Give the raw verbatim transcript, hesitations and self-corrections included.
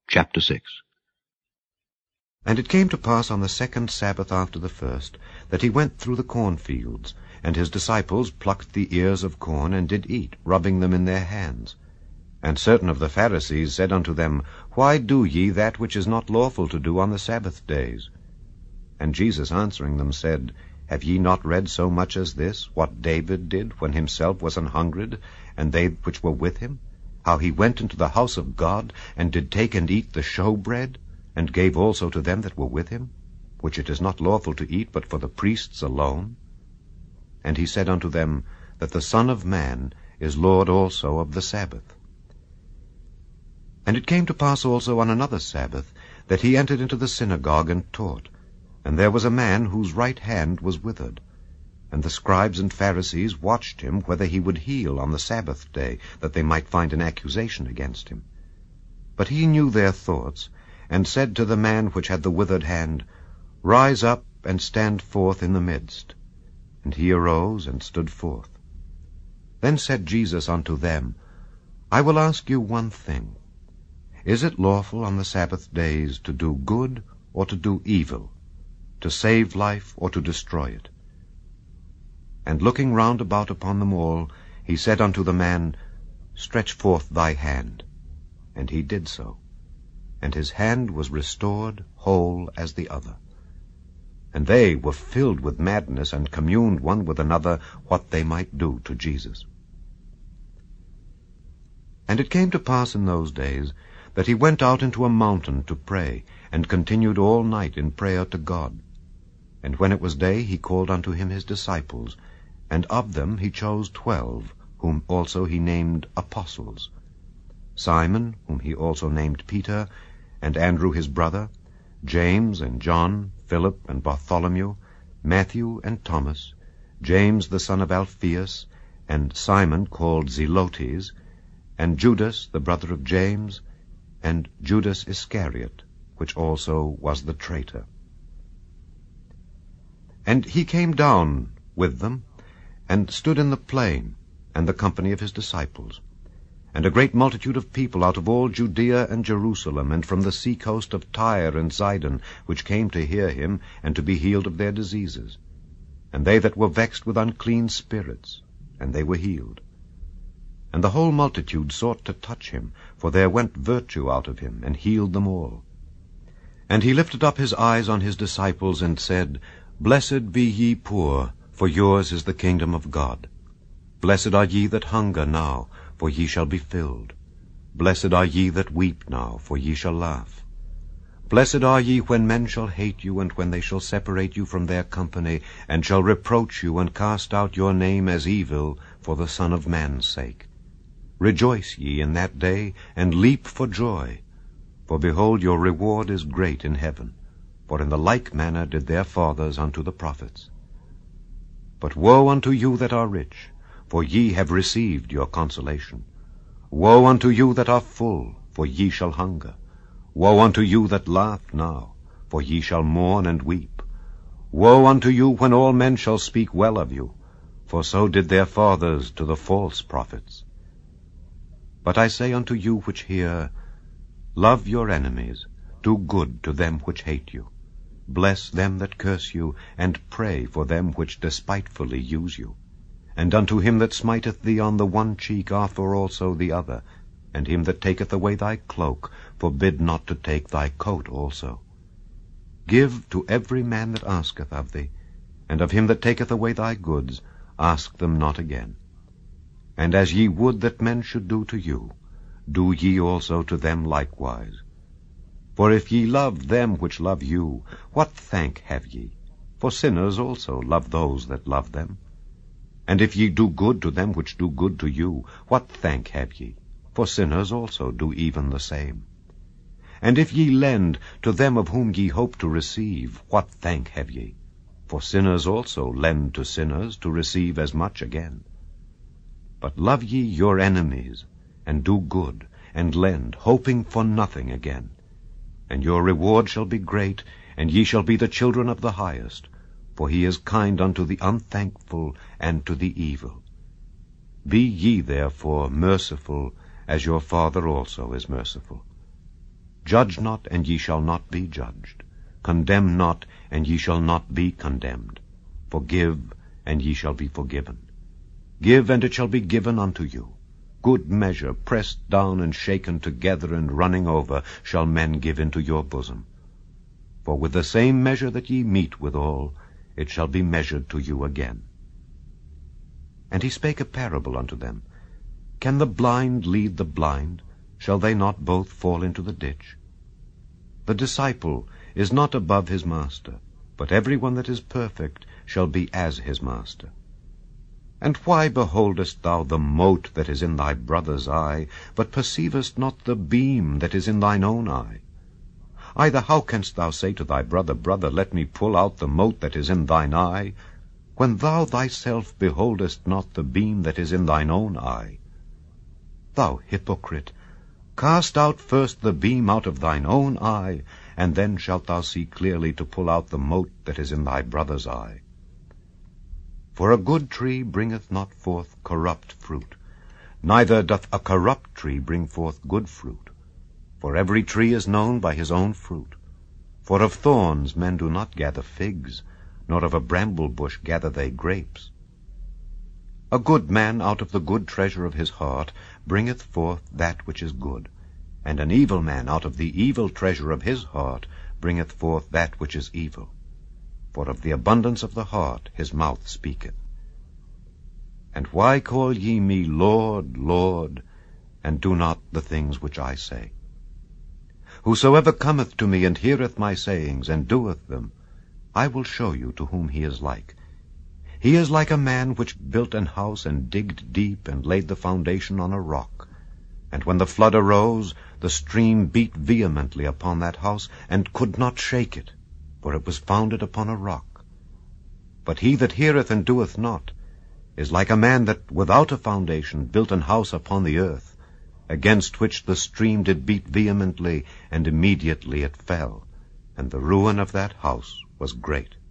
Chapter six. And it came to pass on the second Sabbath after the first, that he went through the cornfields, and his disciples plucked the ears of corn, and did eat, rubbing them in their hands. And certain of the Pharisees said unto them, Why do ye that which is not lawful to do on the Sabbath days? And Jesus answering them said, Have ye not read so much as this, what David did when himself was an hungred, and they which were with him? How he went into the house of God, and did take and eat the showbread, and gave also to them that were with him, which it is not lawful to eat but for the priests alone? And he said unto them, that the Son of Man is Lord also of the Sabbath. And it came to pass also on another Sabbath, that he entered into the synagogue and taught. And there was a man whose right hand was withered. And the scribes and Pharisees watched him whether he would heal on the Sabbath day, that they might find an accusation against him. But he knew their thoughts, and said to the man which had the withered hand, Rise up, and stand forth in the midst. And he arose, and stood forth. Then said Jesus unto them, I will ask you one thing. Is it lawful on the Sabbath days to do good or to do evil, to save life or to destroy it? And looking round about upon them all, he said unto the man, Stretch forth thy hand. And he did so. And his hand was restored whole as the other. And they were filled with madness, and communed one with another what they might do to Jesus. And it came to pass in those days, that he went out into a mountain to pray, and continued all night in prayer to God. And when it was day, he called unto him his disciples, and of them he chose twelve, whom also he named apostles: Simon, whom he also named Peter, and Andrew his brother, James and John, Philip and Bartholomew, Matthew and Thomas, James the son of Alphaeus, and Simon called Zelotes, and Judas the brother of James, and Judas Iscariot, which also was the traitor. And he came down with them, and stood in the plain, and the company of his disciples. And a great multitude of people out of all Judea and Jerusalem, and from the sea coast of Tyre and Sidon, which came to hear him, and to be healed of their diseases. And they that were vexed with unclean spirits, and they were healed. And the whole multitude sought to touch him, for there went virtue out of him, and healed them all. And he lifted up his eyes on his disciples, and said, Blessed be ye poor, for yours is the kingdom of God. Blessed are ye that hunger now, for ye shall be filled. Blessed are ye that weep now, for ye shall laugh. Blessed are ye when men shall hate you, and when they shall separate you from their company, and shall reproach you, and cast out your name as evil, for the Son of Man's sake. Rejoice ye in that day, and leap for joy. For behold, your reward is great in heaven. For in the like manner did their fathers unto the prophets. But woe unto you that are rich, for ye have received your consolation. Woe unto you that are full, for ye shall hunger. Woe unto you that laugh now, for ye shall mourn and weep. Woe unto you when all men shall speak well of you, for so did their fathers to the false prophets. But I say unto you which hear, Love your enemies, do good to them which hate you. Bless them that curse you, and pray for them which despitefully use you. And unto him that smiteth thee on the one cheek offer also the other, and him that taketh away thy cloak forbid not to take thy coat also. Give to every man that asketh of thee, and of him that taketh away thy goods ask them not again. And as ye would that men should do to you, do ye also to them likewise. For if ye love them which love you, what thank have ye? For sinners also love those that love them. And if ye do good to them which do good to you, what thank have ye? For sinners also do even the same. And if ye lend to them of whom ye hope to receive, what thank have ye? For sinners also lend to sinners to receive as much again. But love ye your enemies, and do good, and lend, hoping for nothing again. And your reward shall be great, and ye shall be the children of the highest, for he is kind unto the unthankful and to the evil. Be ye therefore merciful, as your Father also is merciful. Judge not, and ye shall not be judged. Condemn not, and ye shall not be condemned. Forgive, and ye shall be forgiven. Give, and it shall be given unto you. Good measure, pressed down and shaken together and running over, shall men give into your bosom. For with the same measure that ye mete withal, it shall be measured to you again. And he spake a parable unto them. Can the blind lead the blind? Shall they not both fall into the ditch? The disciple is not above his master, but every one that is perfect shall be as his master. And why beholdest thou the mote that is in thy brother's eye, but perceivest not the beam that is in thine own eye? Either how canst thou say to thy brother, Brother, let me pull out the mote that is in thine eye, when thou thyself beholdest not the beam that is in thine own eye? Thou hypocrite, cast out first the beam out of thine own eye, and then shalt thou see clearly to pull out the mote that is in thy brother's eye. For a good tree bringeth not forth corrupt fruit, neither doth a corrupt tree bring forth good fruit. For every tree is known by his own fruit. For of thorns men do not gather figs, nor of a bramble bush gather they grapes. A good man out of the good treasure of his heart bringeth forth that which is good, and an evil man out of the evil treasure of his heart bringeth forth that which is evil. For of the abundance of the heart his mouth speaketh. And why call ye me Lord, Lord, and do not the things which I say? Whosoever cometh to me and heareth my sayings, and doeth them, I will show you to whom he is like. He is like a man which built an house, and digged deep, and laid the foundation on a rock. And when the flood arose, the stream beat vehemently upon that house, and could not shake it, for it was founded upon a rock. But he that heareth and doeth not is like a man that without a foundation built an house upon the earth, against which the stream did beat vehemently, and immediately it fell, and the ruin of that house was great.